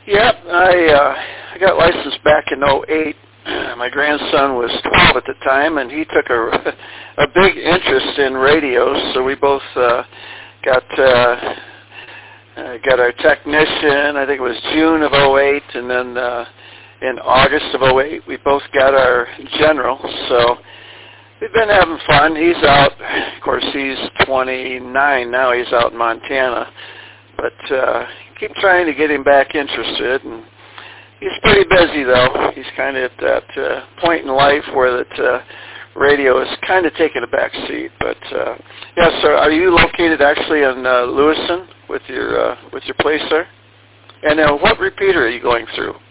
Yep, I got licensed back in '08. My grandson was 12 at the time, and he took a big interest in radios. So we both got our technician. I think it was June of '08, and then in August of '08, we both got our general. So we've been having fun. He's out. Of course, he's 29 now. He's out in Montana, but keep trying to get him back interested, and he's pretty busy, though. He's kind of at that point in life where that radio is kind of taking a back seat. But yeah, so are you located actually in Lewiston with your place there? And what repeater are you going through?